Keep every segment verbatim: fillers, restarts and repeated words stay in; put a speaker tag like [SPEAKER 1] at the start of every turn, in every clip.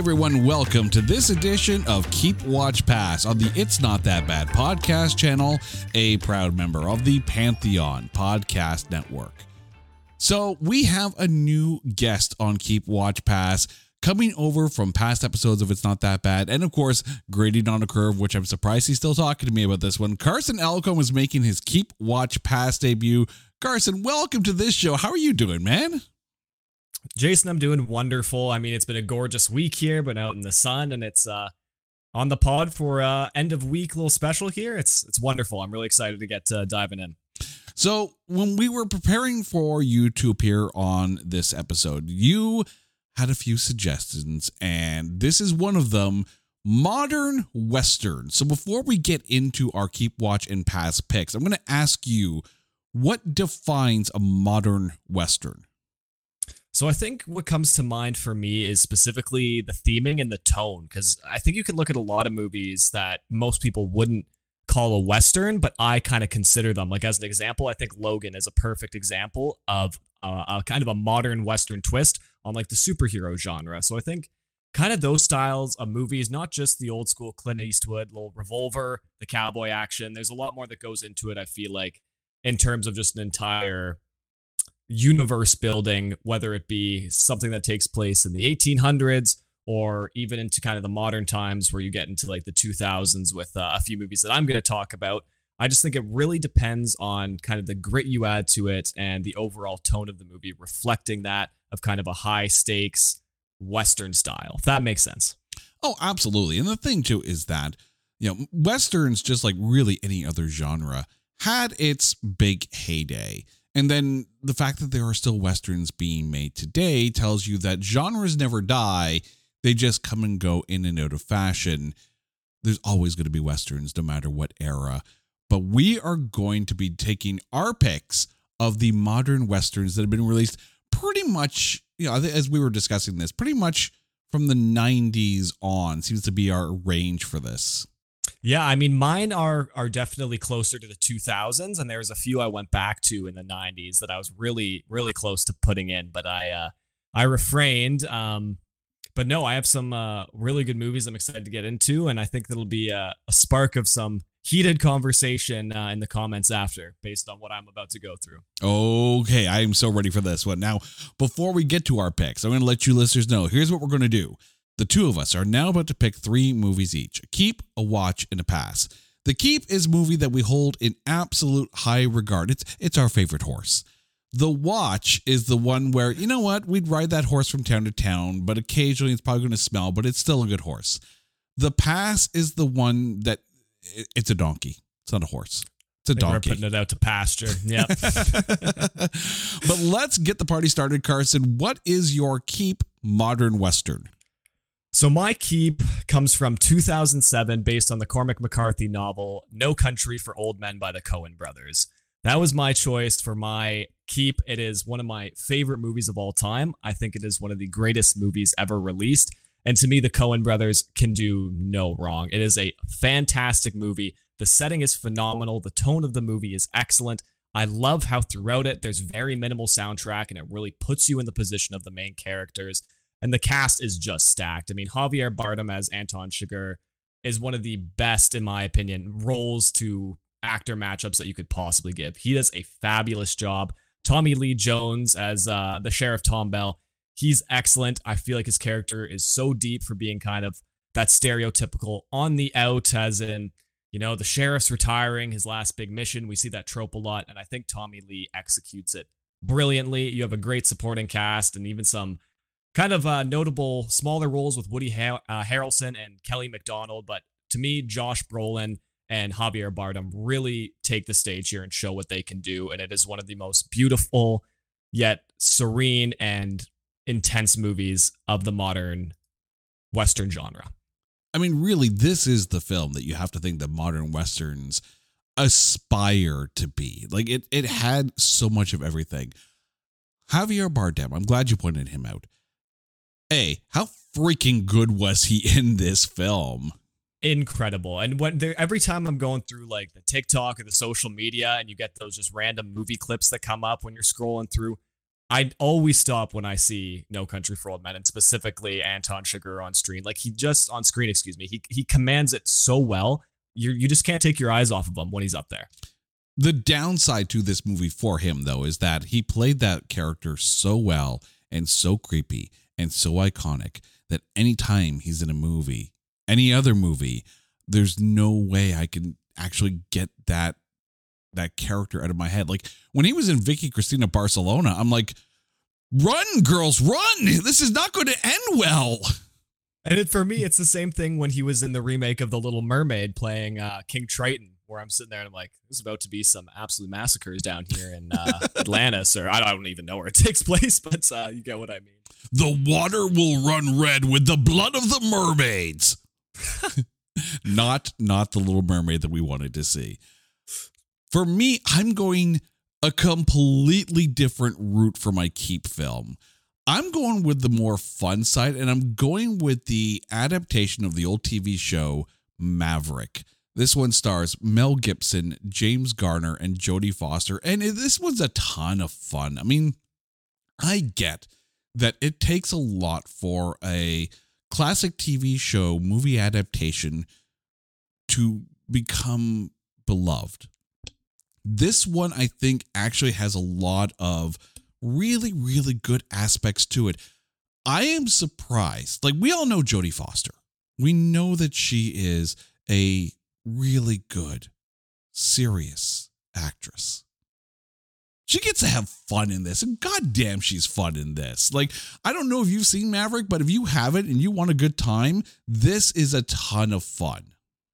[SPEAKER 1] everyone, welcome to this edition of Keep Watch Pass on the It's Not That Bad podcast channel, a proud member of the Pantheon Podcast Network. So we have a new guest on Keep Watch Pass coming over from past episodes of It's Not That Bad, and of course, grading on a curve, which I'm surprised he's still talking to me about this one. Carson Alcombe is making his Keep Watch Pass debut. Carson, welcome to this show. How are you doing, man?
[SPEAKER 2] Jason, I'm doing wonderful. I mean, it's been a gorgeous week here, but out in the sun, and it's uh, on the pod for uh, end of week little special here. It's it's wonderful. I'm really excited to get uh, diving in.
[SPEAKER 1] So when we were preparing for you to appear on this episode, you had a few suggestions, and this is one of them: modern Western. So before we get into our Keep Watch and Pass picks, I'm going to ask you, what defines a modern Western?
[SPEAKER 2] So I think what comes to mind for me is specifically the theming and the tone, because I think you can look at a lot of movies that most people wouldn't call a Western, but I kind of consider them. Like, as an example, I think Logan is a perfect example of uh, a kind of a modern Western twist on like the superhero genre. So I think kind of those styles of movies, not just the old school Clint Eastwood, little Revolver, the cowboy action. There's a lot more that goes into it, I feel like, in terms of just an entire universe building, whether it be something that takes place in the eighteen hundreds or even into kind of the modern times where you get into like the two thousands with uh, a few movies that I'm going to talk about. I just think it really depends on kind of the grit you add to it and the overall tone of the movie reflecting that of kind of a high stakes Western style, if that makes sense.
[SPEAKER 1] Oh, absolutely. And the thing too is that, you know, Westerns, just like really any other genre, had its big heyday. And then the fact that there are still Westerns being made today tells you that genres never die. They just come and go in and out of fashion. There's always going to be Westerns no matter what era. But we are going to be taking our picks of the modern Westerns that have been released pretty much, you know, as we were discussing this, pretty much from the nineties on seems to be our range for this.
[SPEAKER 2] Yeah, I mean, mine are are definitely closer to the two thousands, and there's a few I went back to in the nineties that I was really, really close to putting in, but I uh, I refrained. Um, but no, I have some uh, really good movies I'm excited to get into, and I think that'll be a, a spark of some heated conversation uh, in the comments after, based on what I'm about to go through.
[SPEAKER 1] Okay, I am so ready for this one. Now, before we get to our picks, I'm going to let you listeners know, here's what we're going to do. The two of us are now about to pick three movies each: a keep, a watch, and a pass. The keep is a movie that we hold in absolute high regard. It's it's our favorite horse. The watch is the one where, you know what, we'd ride that horse from town to town, but occasionally it's probably going to smell, but it's still a good horse. The pass is the one that, it's a donkey. It's not a horse. It's a donkey.
[SPEAKER 2] We're putting it out to pasture. Yep.
[SPEAKER 1] But let's get the party started, Carson. What is your keep modern Western?
[SPEAKER 2] So my keep comes from two thousand seven, based on the Cormac McCarthy novel No Country for Old Men by the Coen brothers. That was my choice for my keep. It is one of my favorite movies of all time. I think it is one of the greatest movies ever released. And to me, the Coen brothers can do no wrong. It is a fantastic movie. The setting is phenomenal. The tone of the movie is excellent. I love how throughout it, there's very minimal soundtrack, and it really puts you in the position of the main characters. And the cast is just stacked. I mean, Javier Bardem as Anton Chigurh is one of the best, in my opinion, roles to actor matchups that you could possibly give. He does a fabulous job. Tommy Lee Jones as uh, the Sheriff Tom Bell, he's excellent. I feel like his character is so deep for being kind of that stereotypical on the out, as in, you know, the sheriff's retiring, his last big mission. We see that trope a lot, and I think Tommy Lee executes it brilliantly. You have a great supporting cast and even some kind of uh, notable smaller roles with Woody ha- uh, Harrelson and Kelly MacDonald. But to me, Josh Brolin and Javier Bardem really take the stage here and show what they can do. And it is one of the most beautiful yet serene and intense movies of the modern Western genre.
[SPEAKER 1] I mean, really, this is the film that you have to think that modern Westerns aspire to be. Like, it, it had so much of everything. Javier Bardem, I'm glad you pointed him out. A, how freaking good was he in this film?
[SPEAKER 2] Incredible. And when there, every time I'm going through like the TikTok or the social media and you get those just random movie clips that come up when you're scrolling through, I always stop when I see No Country for Old Men, and specifically Anton Chigurh on screen. Like he just on screen, excuse me, he he commands it so well. You you just can't take your eyes off of him when he's up there.
[SPEAKER 1] The downside to this movie for him, though, is that he played that character so well and so creepy and so iconic that anytime he's in a movie, any other movie, there's no way I can actually get that that character out of my head. Like when he was in Vicky Cristina Barcelona, I'm like, run, girls, run. This is not going to end well.
[SPEAKER 2] And it, for me, it's the same thing when he was in the remake of The Little Mermaid playing uh, King Triton, where I'm sitting there and I'm like, there's about to be some absolute massacres down here in uh, Atlantis, or I don't even know where it takes place, but uh, you get what I mean.
[SPEAKER 1] The water will run red with the blood of the mermaids. not, not the Little Mermaid that we wanted to see. For me, I'm going a completely different route for my keep film. I'm going with the more fun side, and I'm going with the adaptation of the old T V show Maverick. This one stars Mel Gibson, James Garner, and Jodie Foster, and this one's a ton of fun. I mean, I get that it takes a lot for a classic T V show movie adaptation to become beloved. This one, I think, actually has a lot of really, really good aspects to it. I am surprised. Like, we all know Jodie Foster. We know that she is a really good, serious actress. She gets to have fun in this, and goddamn, she's fun in this. Like, I don't know if you've seen Maverick, but if you haven't and you want a good time, this is a ton of fun.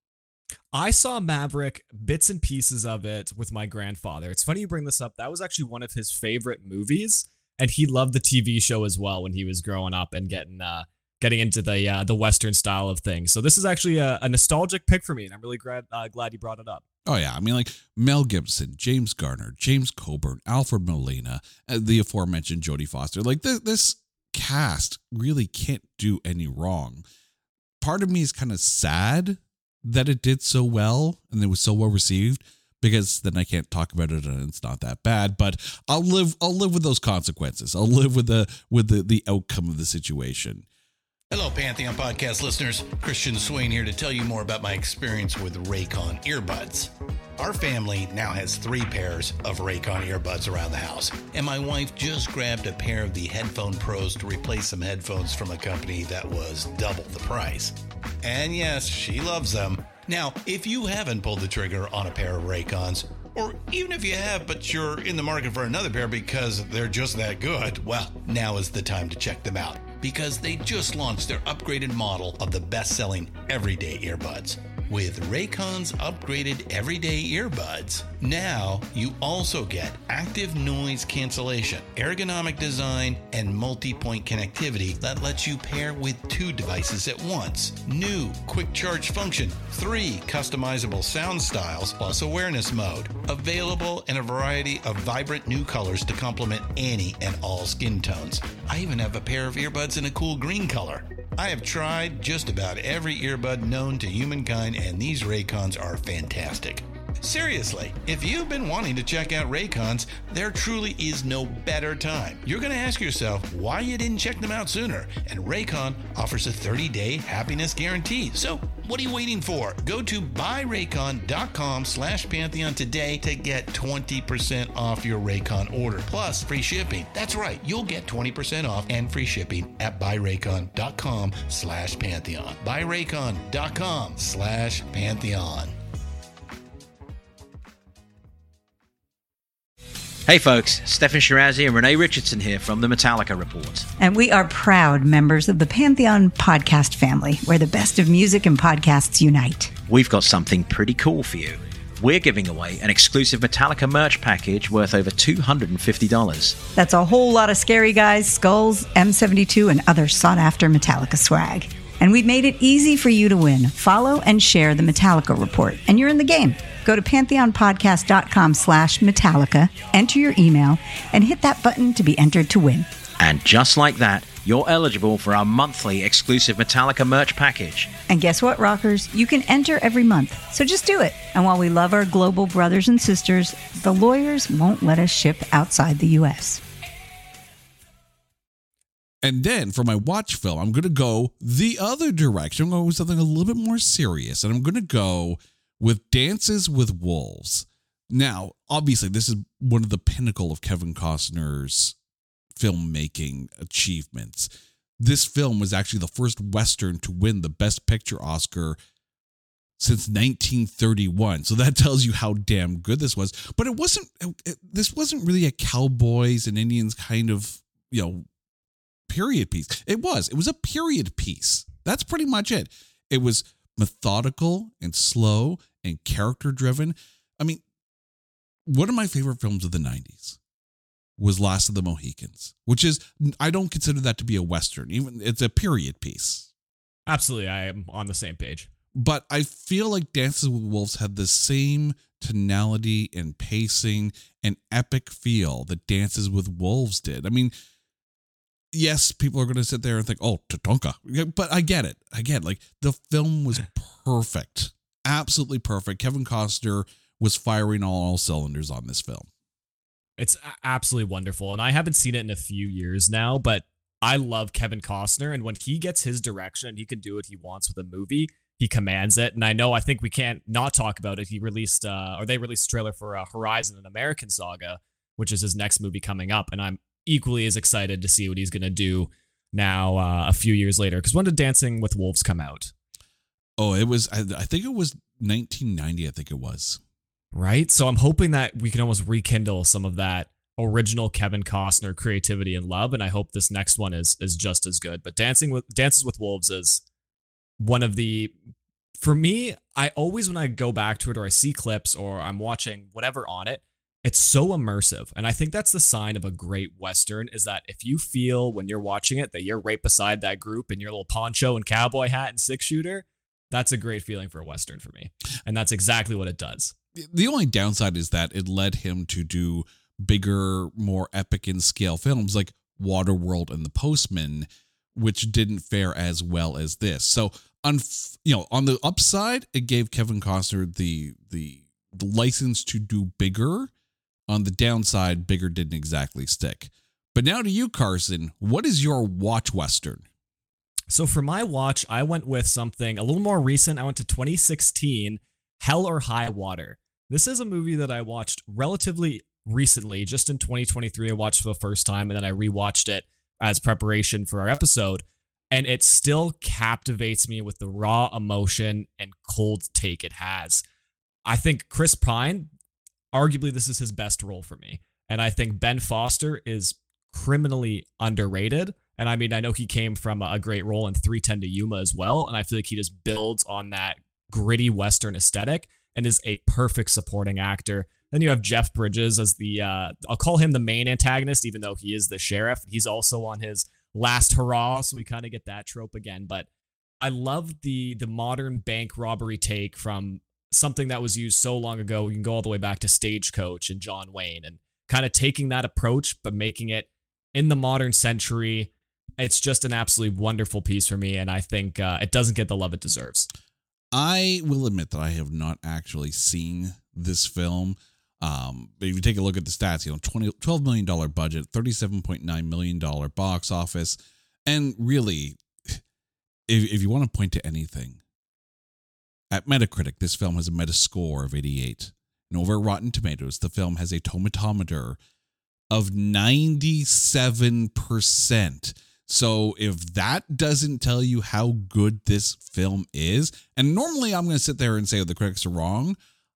[SPEAKER 2] I saw Maverick, bits and pieces of it with my grandfather. It's funny you bring this up. That was actually one of his favorite movies, and he loved the T V show as well when he was growing up and getting uh, getting into the uh, the Western style of things. So this is actually a, a nostalgic pick for me, and I'm really glad uh, glad you brought it up.
[SPEAKER 1] Oh, yeah. I mean, like Mel Gibson, James Garner, James Coburn, Alfred Molina, uh, the aforementioned Jodie Foster. Like, th- this cast really can't do any wrong. Part of me is kind of sad that it did so well and it was so well received, because then I can't talk about it and it's not that bad, but I'll live I'll live with those consequences. I'll live with the with the, the outcome of the situation.
[SPEAKER 3] Hello, Pantheon Podcast listeners. Christian Swain here to tell you more about my experience with Raycon earbuds. Our family now has three pairs of Raycon earbuds around the house, and my wife just grabbed a pair of the Headphone Pros to replace some headphones from a company that was double the price. And yes, she loves them. Now, if you haven't pulled the trigger on a pair of Raycons, or even if you have, but you're in the market for another pair because they're just that good, well, now is the time to check them out, because they just launched their upgraded model of the best-selling everyday earbuds. With Raycon's upgraded everyday earbuds, now you also get active noise cancellation, ergonomic design, and multi-point connectivity that lets you pair with two devices at once. New quick charge function, three customizable sound styles, plus awareness mode. Available in a variety of vibrant new colors to complement any and all skin tones. I even have a pair of earbuds in a cool green color. I have tried just about every earbud known to humankind, and these Raycons are fantastic. Seriously, if you've been wanting to check out Raycons, there truly is no better time. You're going to ask yourself why you didn't check them out sooner, and Raycon offers a thirty-day happiness guarantee. So what are you waiting for? Go to buyraycon.com slash Pantheon today to get twenty percent off your Raycon order, plus free shipping. That's right, you'll get twenty percent off and free shipping at buyraycon.com slash Pantheon. buyraycon.com slash Pantheon.
[SPEAKER 4] Hey folks, Stefan Shirazi and Renee Richardson here from the Metallica Report.
[SPEAKER 5] And we are proud members of the Pantheon podcast family, where the best of music and podcasts unite.
[SPEAKER 4] We've got something pretty cool for you. We're giving away an exclusive Metallica merch package worth over two hundred fifty dollars.
[SPEAKER 5] That's a whole lot of Scary Guys, Skulls, M seventy-two, and other sought-after Metallica swag. And we've made it easy for you to win. Follow and share the Metallica Report, and you're in the game. Go to pantheonpodcast.com slash Metallica, enter your email, and hit that button to be entered to win.
[SPEAKER 4] And just like that, you're eligible for our monthly exclusive Metallica merch package.
[SPEAKER 5] And guess what, rockers? You can enter every month, so just do it. And while we love our global brothers and sisters, the lawyers won't let us ship outside the U S
[SPEAKER 1] And then for my watch film, I'm going to go the other direction. I'm going with something a little bit more serious. And I'm going to go with Dances with Wolves. Now, obviously, this is one of the pinnacle of Kevin Costner's filmmaking achievements. This film was actually the first Western to win the Best Picture Oscar since nineteen thirty-one. So that tells you how damn good this was. But it wasn't, it, this wasn't really a cowboys and Indians kind of, you know, period piece. It was. It was a period piece. That's pretty much it. It was methodical and slow and character driven. I mean, one of my favorite films of the nineties was Last of the Mohicans, which is, I don't consider that to be a Western. Even it's a period piece.
[SPEAKER 2] Absolutely. I am on the same page.
[SPEAKER 1] But I feel like Dances with Wolves had the same tonality and pacing and epic feel that Dances with Wolves did. I mean, yes, people are going to sit there and think, oh, Tatanka. But I get it. I get it. Like, the film was perfect. Absolutely perfect. Kevin Costner was firing all, all cylinders on this film.
[SPEAKER 2] It's absolutely wonderful. And I haven't seen it in a few years now, but I love Kevin Costner. And when he gets his direction, he can do what he wants with a movie. He commands it. And I know, I think we can't not talk about it. He released, uh, or they released a trailer for uh, Horizon, an American Saga, which is his next movie coming up. And I'm equally as excited to see what he's going to do now uh, a few years later. Because when did Dancing with Wolves come out?
[SPEAKER 1] Oh, it was, I, I think it was nineteen ninety, I think it was.
[SPEAKER 2] Right? So I'm hoping that we can almost rekindle some of that original Kevin Costner creativity and love. And I hope this next one is is just as good. But Dancing with Dances with Wolves is one of the, for me, I always, when I go back to it or I see clips or I'm watching whatever on it, it's so immersive. And I think that's the sign of a great Western, is that if you feel when you're watching it that you're right beside that group in your little poncho and cowboy hat and six shooter, that's a great feeling for a Western for me. And that's exactly what it does.
[SPEAKER 1] The only downside is that it led him to do bigger, more epic in scale films like Waterworld and The Postman, which didn't fare as well as this. So, on you know, on the upside, it gave Kevin Costner the the, the license to do bigger. On the downside, bigger didn't exactly stick. But now to you, Carson, what is your watch Western?
[SPEAKER 2] So for my watch, I went with something a little more recent. I went to twenty sixteen, Hell or High Water. This is a movie that I watched relatively recently, just in twenty twenty-three. I watched for the first time, and then I rewatched it as preparation for our episode. And it still captivates me with the raw emotion and cold take it has. I think Chris Pine, arguably this is his best role for me. And I think Ben Foster is criminally underrated. And I mean, I know he came from a great role in three ten to Yuma as well. And I feel like he just builds on that gritty Western aesthetic and is a perfect supporting actor. Then you have Jeff Bridges as the, uh, I'll call him the main antagonist, even though he is the sheriff. He's also on his last hurrah, so we kind of get that trope again. But I love the the modern bank robbery take from something that was used so long ago. You can go all the way back to Stagecoach and John Wayne, and kind of taking that approach, but making it in the modern century. It's just an absolutely wonderful piece for me, and I think uh, it doesn't get the love it deserves.
[SPEAKER 1] I will admit that I have not actually seen this film. Um, but if you take a look at the stats, you know, twenty, twelve million dollars budget, thirty-seven point nine million dollars box office. And really, if, if you want to point to anything, at Metacritic, this film has a Metascore of eighty-eight. And over at Rotten Tomatoes, the film has a tomatometer of ninety-seven percent. So if that doesn't tell you how good this film is, and normally I'm going to sit there and say, oh, the critics are wrong.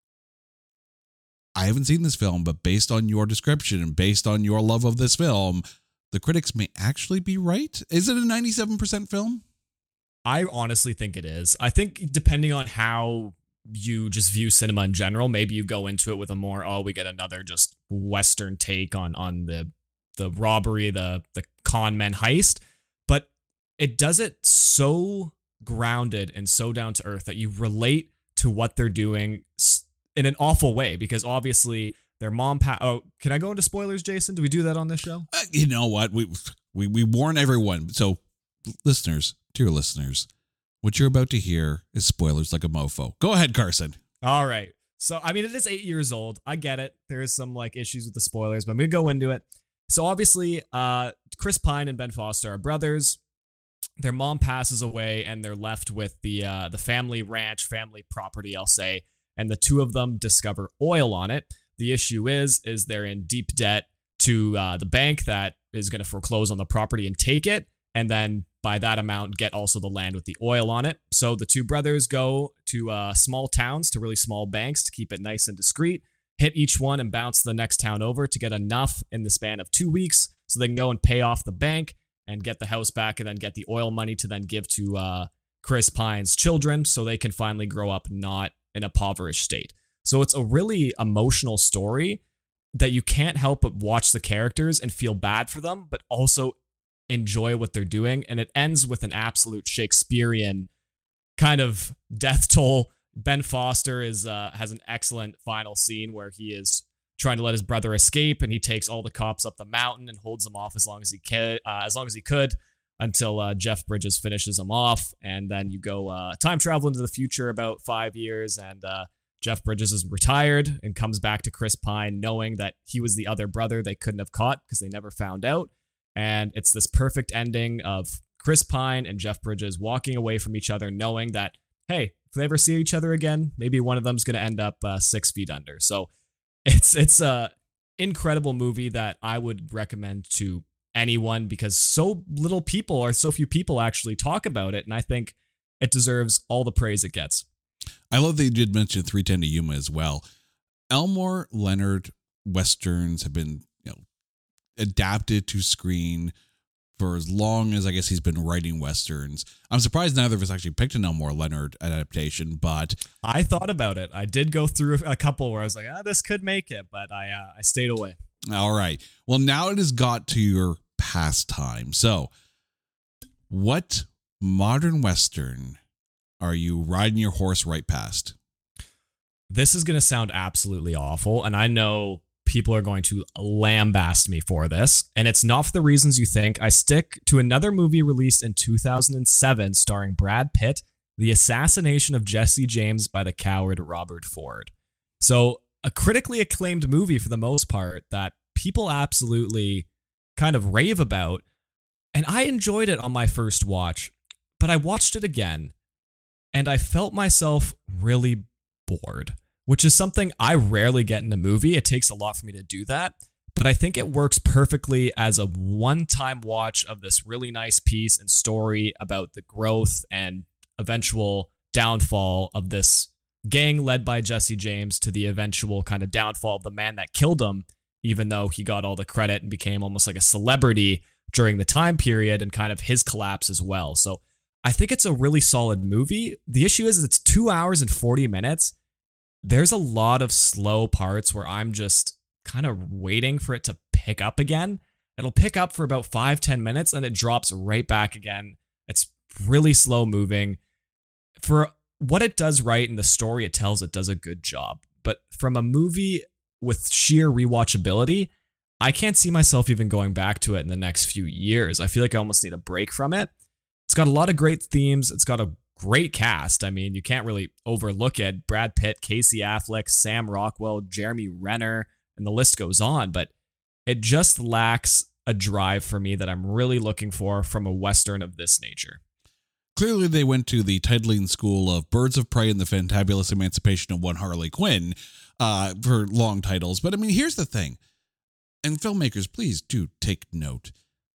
[SPEAKER 1] I haven't seen this film, but based on your description and based on your love of this film, the critics may actually be right. Is it a ninety-seven percent film?
[SPEAKER 2] I honestly think it is. I think depending on how you just view cinema in general, maybe you go into it with a more, oh, we get another just Western take on on the the robbery, the the con men heist. But it does it so grounded and so down to earth that you relate to what they're doing in an awful way, because obviously their mom pa- oh can I go into spoilers, Jason? Do we do that on this show?
[SPEAKER 1] Uh, you know what, we, we we warn everyone. So listeners, dear listeners, what you're about to hear is spoilers like a mofo. Go ahead, Carson.
[SPEAKER 2] All right, so I mean, it is eight years old. I get it, there is some like issues with the spoilers, but I'm gonna go into it. So obviously, uh, Chris Pine and Ben Foster are brothers. Their mom passes away, and they're left with the uh, the family ranch, family property, I'll say. And the two of them discover oil on it. The issue is, is they're in deep debt to uh, the bank that is going to foreclose on the property and take it, and then by that amount get also the land with the oil on it. So the two brothers go to uh, small towns, to really small banks, to keep it nice and discreet, hit each one and bounce to the next town over to get enough in the span of two weeks so they can go and pay off the bank and get the house back, and then get the oil money to then give to uh, Chris Pine's children so they can finally grow up not in a impoverished state. So it's a really emotional story that you can't help but watch the characters and feel bad for them, but also enjoy what they're doing. And it ends with an absolute Shakespearean kind of death toll. Ben Foster is uh, has an excellent final scene where he is trying to let his brother escape, and he takes all the cops up the mountain and holds them off as long as he can, uh, as long as he could, until uh, Jeff Bridges finishes him off. And then you go uh, time travel into the future about five years, and uh, Jeff Bridges is retired and comes back to Chris Pine knowing that he was the other brother they couldn't have caught because they never found out. And it's this perfect ending of Chris Pine and Jeff Bridges walking away from each other knowing that, hey, if they ever see each other again, maybe one of them's going to end up uh, six feet under. So it's it's a incredible movie that I would recommend to anyone because so little people or so few people actually talk about it, and I think it deserves all the praise it gets.
[SPEAKER 1] I love that you did mention three ten to Yuma as well. Elmore Leonard westerns have been, you know, adapted to screen for as long as I guess he's been writing westerns. I'm surprised neither of us actually picked an Elmore Leonard adaptation, but
[SPEAKER 2] I thought about it. I did go through a couple where I was like, ah, this could make it, but I uh, I stayed away.
[SPEAKER 1] All right. Well, now it has got to your pastime. So, what modern western are you riding your horse right past?
[SPEAKER 2] This is going to sound absolutely awful, and I know people are going to lambaste me for this, and it's not for the reasons you think. I stick to another movie released in two thousand seven starring Brad Pitt, The Assassination of Jesse James by the Coward Robert Ford. So, a critically acclaimed movie for the most part that people absolutely kind of rave about, and I enjoyed it on my first watch, but I watched it again, and I felt myself really bored, which is something I rarely get in a movie. It takes a lot for me to do that, but I think it works perfectly as a one-time watch of this really nice piece and story about the growth and eventual downfall of this gang led by Jesse James to the eventual kind of downfall of the man that killed him, even though he got all the credit and became almost like a celebrity during the time period, and kind of his collapse as well. So I think it's a really solid movie. The issue is it's two hours and forty minutes. There's a lot of slow parts where I'm just kind of waiting for it to pick up again. It'll pick up for about five, ten minutes, and it drops right back again. It's really slow moving. For what it does right and the story it tells, it does a good job. But from a movie with sheer rewatchability, I can't see myself even going back to it in the next few years. I feel like I almost need a break from it. It's got a lot of great themes. It's got a great cast. I mean, you can't really overlook it. Brad Pitt, Casey Affleck, Sam Rockwell, Jeremy Renner, and the list goes on. But it just lacks a drive for me that I'm really looking for from a Western of this nature.
[SPEAKER 1] Clearly, they went to the titling school of Birds of Prey and the Fantabulous Emancipation of One Harley Quinn uh, for long titles. But I mean, here's the thing. And filmmakers, please do take note.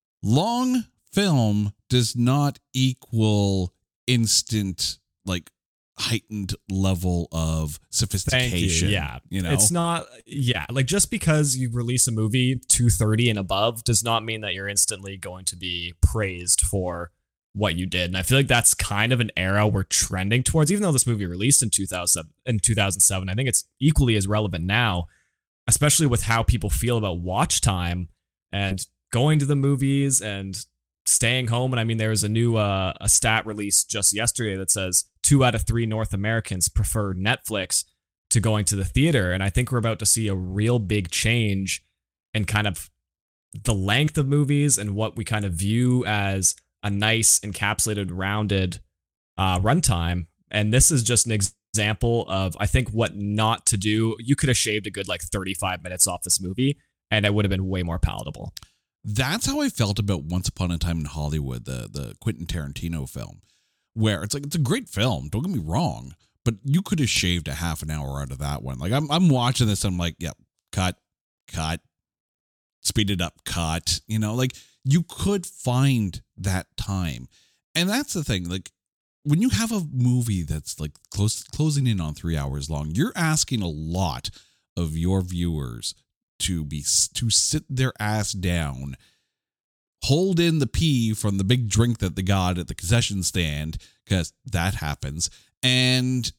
[SPEAKER 1] Long film does not equal instant, like, heightened level of sophistication.
[SPEAKER 2] Thank you. Yeah.
[SPEAKER 1] You know,
[SPEAKER 2] it's not, yeah. Like, just because you release a movie two thirty and above does not mean that you're instantly going to be praised for what you did. And I feel like that's kind of an era we're trending towards, even though this movie released in two thousand, in two thousand seven. I think it's equally as relevant now, especially with how people feel about watch time and going to the movies and staying home. And I mean, there was a new uh, a stat released just yesterday that says two out of three North Americans prefer Netflix to going to the theater. And I think we're about to see a real big change in kind of the length of movies and what we kind of view as a nice, encapsulated, rounded uh, runtime. And this is just an ex- example of, I think, what not to do. You could have shaved a good like thirty-five minutes off this movie, and it would have been way more palatable.
[SPEAKER 1] That's how I felt about Once Upon a Time in Hollywood, the, the Quentin Tarantino film, where it's like, it's a great film. Don't get me wrong, but you could have shaved a half an hour out of that one. Like I'm, I'm watching this. I'm like, yep, cut, cut, speed it up, cut, you know, like you could find that time. And that's the thing. Like when you have a movie that's like close, closing in on three hours long, you're asking a lot of your viewers to be, to sit their ass down, hold in the pee from the big drink that they got at the concession stand, because that happens, and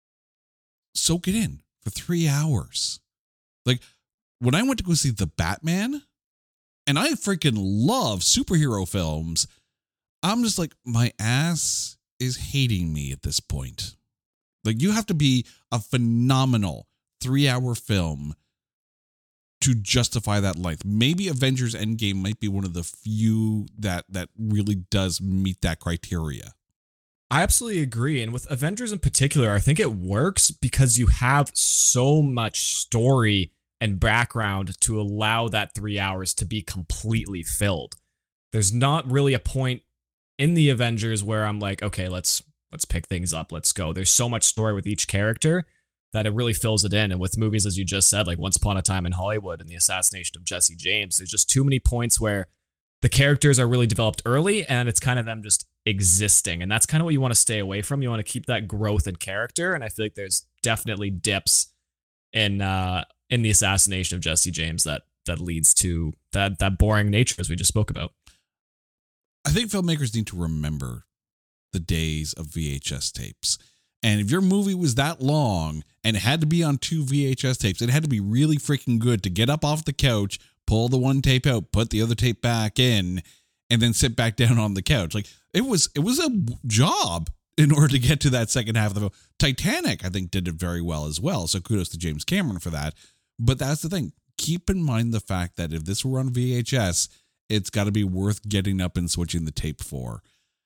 [SPEAKER 1] soak it in for three hours. Like when I went to go see The Batman, and I freaking love superhero films, I'm just like, my ass is hating me at this point. Like you have to be a phenomenal three hour film to justify that length. Maybe Avengers Endgame might be one of the few that that really does meet that criteria.
[SPEAKER 2] I absolutely agree. And with Avengers in particular, I think it works because you have so much story and background to allow that three hours to be completely filled. There's not really a point in the Avengers where I'm like, okay, let's let's pick things up. Let's go. There's so much story with each character that it really fills it in. And with movies, as you just said, like Once Upon a Time in Hollywood and the assassination of Jesse James, there's just too many points where the characters are really developed early and it's kind of them just existing. And that's kind of what you want to stay away from. You want to keep that growth in character. And I feel like there's definitely dips in uh, in the assassination of Jesse James that that leads to that that boring nature as we just spoke about.
[SPEAKER 1] I think filmmakers need to remember the days of V H S tapes. And if your movie was that long and it had to be on two V H S tapes, it had to be really freaking good to get up off the couch, pull the one tape out, put the other tape back in, and then sit back down on the couch. Like it was, it was a job in order to get to that second half of the film. Titanic, I think, did it very well as well. So kudos to James Cameron for that. But that's the thing. Keep in mind the fact that if this were on V H S, it's got to be worth getting up and switching the tape for.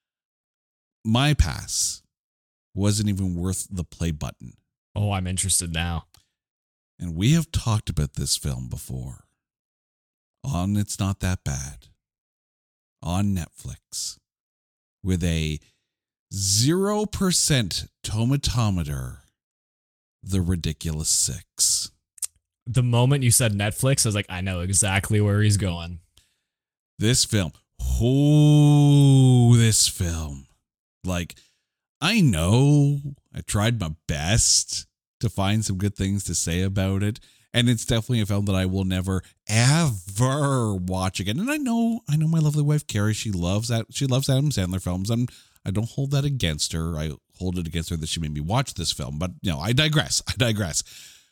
[SPEAKER 1] My Pass wasn't even worth the play button.
[SPEAKER 2] Oh, I'm interested now.
[SPEAKER 1] And we have talked about this film before. On It's Not That Bad. On Netflix. With a zero percent tomatometer. The Ridiculous Six.
[SPEAKER 2] The moment you said Netflix, I was like, I know exactly where he's going.
[SPEAKER 1] This film. Oh, this film. Like, I know I tried my best to find some good things to say about it. And it's definitely a film that I will never, ever watch again. And I know, I know my lovely wife, Carrie, she loves that. She loves Adam Sandler films. I'm, I don't hold that against her. I hold it against her that she made me watch this film. But, you know, I digress. I digress.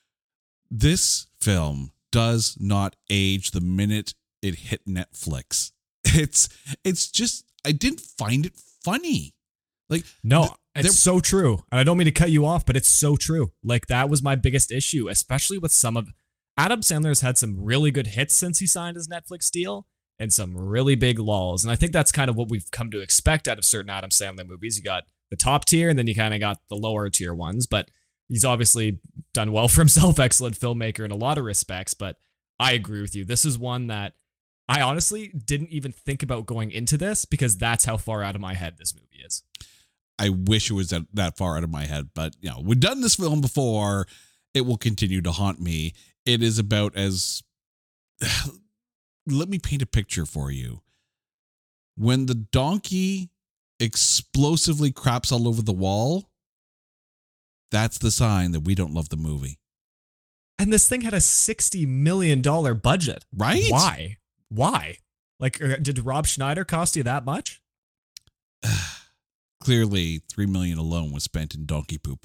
[SPEAKER 1] This film does not age the minute it hit Netflix. It's, it's just, I didn't find it funny. Like,
[SPEAKER 2] no,
[SPEAKER 1] th-
[SPEAKER 2] it's so true. And I don't mean to cut you off, but it's so true. Like, that was my biggest issue, especially with some of Adam Sandler's had some really good hits since he signed his Netflix deal and some really big lulls. And I think that's kind of what we've come to expect out of certain Adam Sandler movies. You got the top tier and then you kind of got the lower tier ones, but he's obviously done well for himself. Excellent filmmaker in a lot of respects, but I agree with you. This is one that I honestly didn't even think about going into this because that's how far out of my head this movie is.
[SPEAKER 1] I wish it was that, that far out of my head, but you know, we've done this film before. It will continue to haunt me. It is about as, let me paint a picture for you. When the donkey explosively craps all over the wall, that's the sign that we don't love the movie.
[SPEAKER 2] And this thing had a sixty million dollars budget.
[SPEAKER 1] Right?
[SPEAKER 2] Why? Why? Like, did Rob Schneider cost you that much?
[SPEAKER 1] Clearly, three million dollars alone was spent in donkey poop.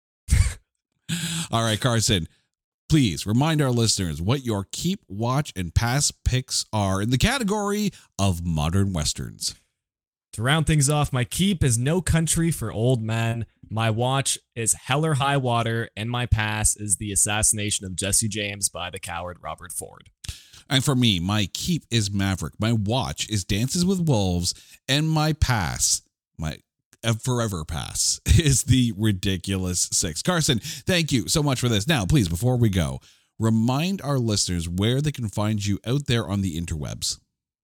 [SPEAKER 1] All right, Carson, please remind our listeners what your keep, watch, and pass picks are in the category of modern westerns.
[SPEAKER 2] To round things off, my keep is No Country for Old Men. My watch is Hell or High Water, and my pass is The Assassination of Jesse James by the coward Robert Ford.
[SPEAKER 1] And for me, my keep is Maverick. My watch is Dances with Wolves, and my pass, my forever pass, is The Ridiculous Six. Carson, thank you so much for this. Now, please, before we go, remind our listeners where they can find you out there on the interwebs.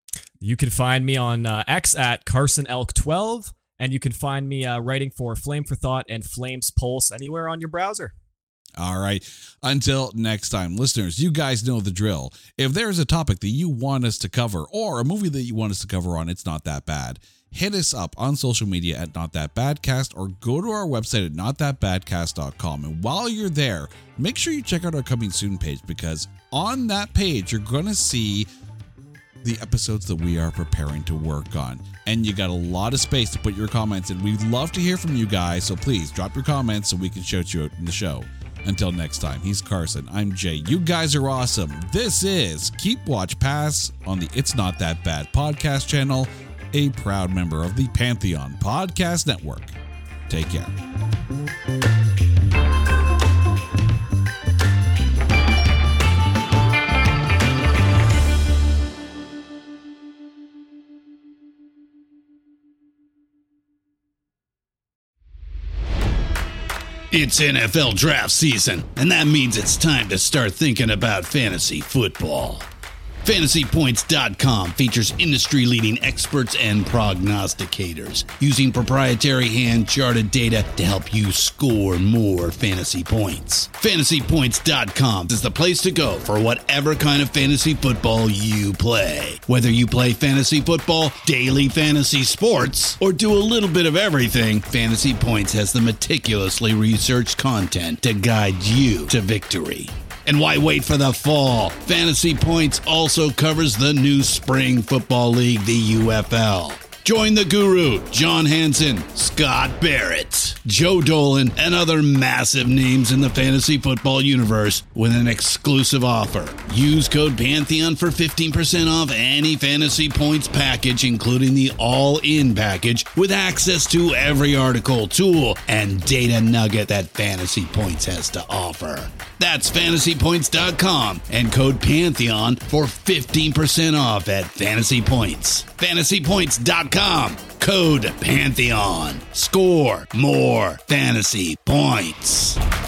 [SPEAKER 2] You can find me on uh, X at Carson Elk twelve, and you can find me uh, writing for Flame for Thought and Flames Pulse anywhere on your browser.
[SPEAKER 1] All right. Until next time, listeners, you guys know the drill. If there's a topic that you want us to cover or a movie that you want us to cover on It's Not That Bad, hit us up on social media at Not That Badcast or go to our website at not that badcast dot com. And while you're there, make sure you check out our Coming Soon page, because on that page, you're going to see the episodes that we are preparing to work on. And you got a lot of space to put your comments in. We'd love to hear from you guys, so please drop your comments so we can shout you out in the show. Until next time, he's Carson. I'm Jay. You guys are awesome. This is Keep Watch Pass on the It's Not That Bad podcast channel, a proud member of the Pantheon Podcast Network. Take care.
[SPEAKER 3] It's N F L draft season, and that means it's time to start thinking about fantasy football. Fantasy Points dot com features industry-leading experts and prognosticators using proprietary hand-charted data to help you score more fantasy points. Fantasy Points dot com is the place to go for whatever kind of fantasy football you play. Whether you play fantasy football, daily fantasy sports, or do a little bit of everything, Fantasy Points has the meticulously researched content to guide you to victory. And why wait for the fall? Fantasy Points also covers the new spring football league, the U F L. Join the guru, John Hansen, Scott Barrett, Joe Dolan, and other massive names in the fantasy football universe with an exclusive offer. Use code Pantheon for fifteen percent off any Fantasy Points package, including the all-in package, with access to every article, tool, and data nugget that Fantasy Points has to offer. That's Fantasy Points dot com and code Pantheon for fifteen percent off at Fantasy Points. Fantasy Points dot com, code Pantheon. Score more fantasy points.